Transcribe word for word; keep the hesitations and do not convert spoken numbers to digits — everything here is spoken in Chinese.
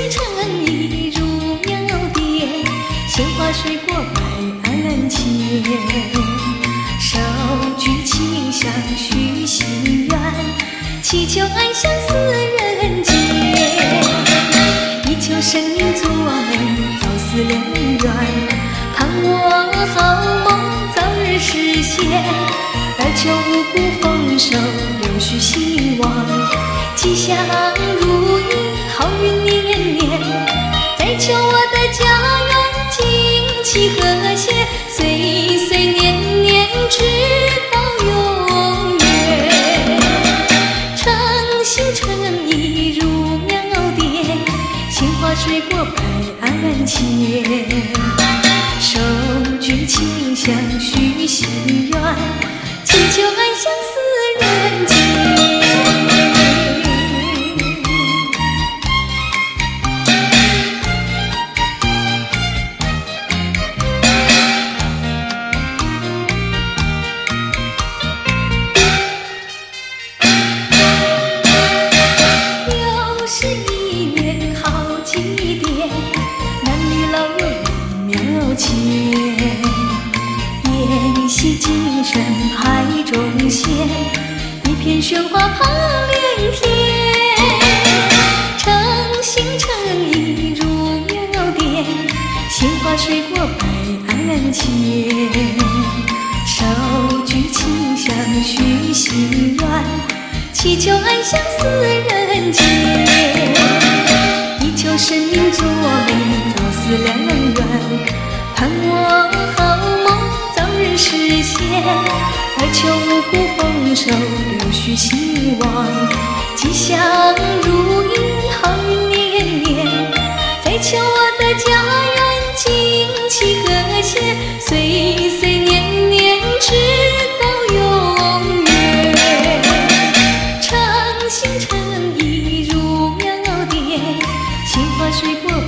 诚意如苗典，鲜花水果摆案前，手举清香许心愿，祈求爱相思人间，以求生命作美，早思良缘，盼我好梦早日实现，而求五谷丰收，留续兴旺，吉祥如意，好运年年，再求我的家园景气和谐，岁岁年年直到永远，诚心诚意如苗典，鲜花水果摆案前，手举清香许心愿，祈求爱相思人间。又是一年好祭典，男女老幼一庙前，宴席精神排众仙，一片喧哗盼连天，诚心诚意如苗典，鲜花水果摆案前，手举清香许心愿，祈求爱相思人间，以求生命作美，早思良缘，盼我好梦早日实现，而求五谷丰收，留续兴旺，吉祥如意，好运年年，再求我的家园景气和谐，岁岁年年直到永远，诚心诚意如苗典，鲜花水果